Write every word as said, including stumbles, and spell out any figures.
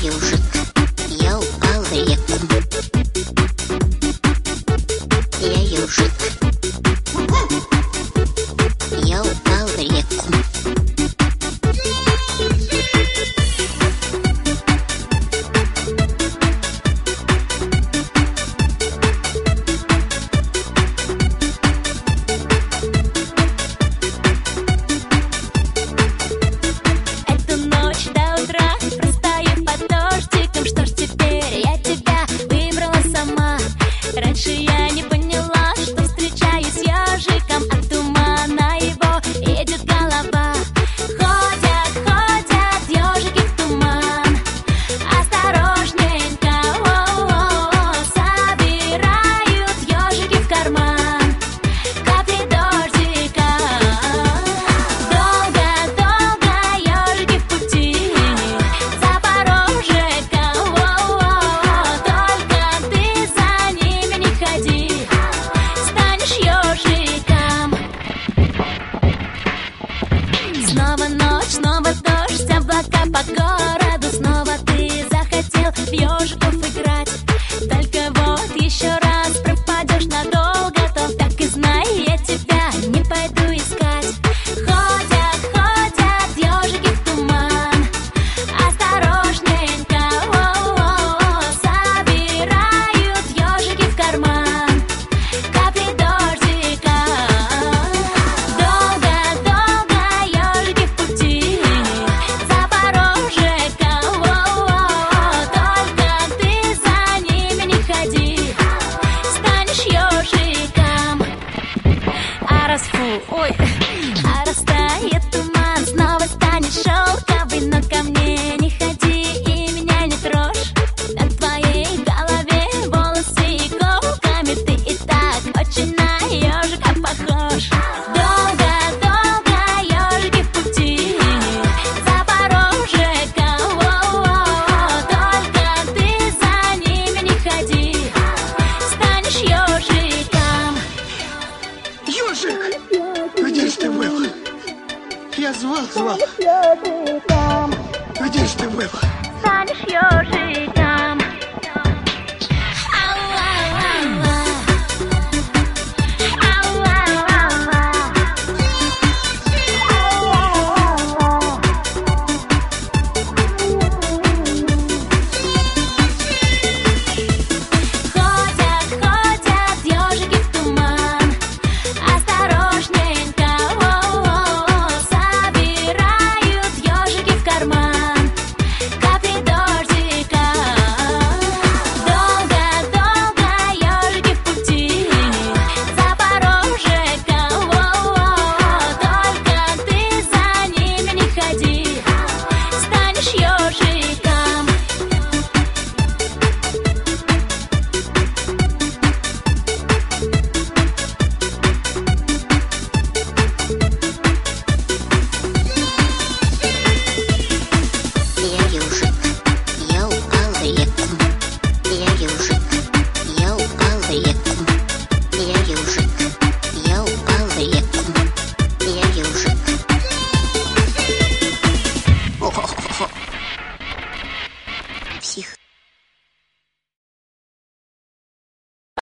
ежик, я упал в реку. Я ежик, я упал в реку. Раньше я не поняла, что встречаюсь с ежиком, от тумана его едет голова. Ходят, ходят ежики в туман, осторожненько, о-о-о, собирают ежики в карман капли дождика. Долго-долго ежики в пути, Запорожека, о-о-о, только ты за ними не ходи, станешь ежиком. Снова ночь, снова дождь, облака по городу. Снова ты захотел в ежиков играть. Только вот еще раз пропадешь надолго, то так и знай, я тебя не пойду искать. Ходят, ходят ежики в туман, осторожненько, о-о-о, собирают ежики в карман капли дождика. Долго-долго ежики в пути, Запорожека, о-о-о, только ты за ними не ходи, станешь ежиком. А раз фу, ой, а растает туман, снова станет шелковый, но ко мне не ходи и меня не трожь. На твоей голове волосы иголками, ты и так очень на ежика похож. Долго-долго ежики в пути, Запорожека, о-о-о, только ты за ними не ходи, станешь ежиком. Ёжик, где ж ты был? Я звал, звал. Где ж ты был? Станешь ежиком. Ходят, ходят ежики в туман, осторожненько, о-о-о, собирают ежики в карман капли дождика. Долго-долго ежики в пути, Запорожека, о-о-о, только ты за ними не ходи, станешь ежиком. Я ежик, я упал в реку. Я ежик, я упал в реку. Я ежик, я упал в реку. Я ежик. Псих.